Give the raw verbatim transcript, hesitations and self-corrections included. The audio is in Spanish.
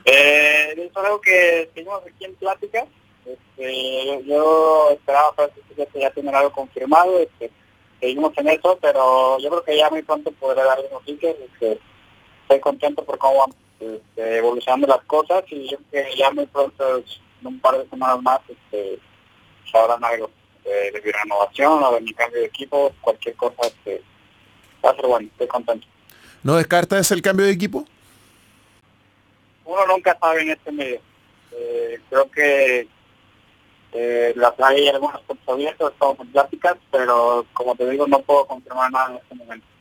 Eh, eso es algo que seguimos aquí en plática. Este, yo esperaba pues, que ya tener algo confirmado. Este, seguimos en eso, pero yo creo que ya muy pronto podré darles noticias. Este, estoy contento por cómo van este, evolucionando las cosas y yo creo que ya muy pronto, en un par de semanas más, este, sabrán algo de, de mi renovación o de mi cambio de equipo, cualquier cosa. Este, va a ser bueno, estoy contento. ¿No descartas el cambio de equipo? Uno nunca sabe en este medio. Eh, creo que eh, las hay algunas cosas abiertas, estamos en pláticas, pero como te digo, no puedo confirmar nada en este momento.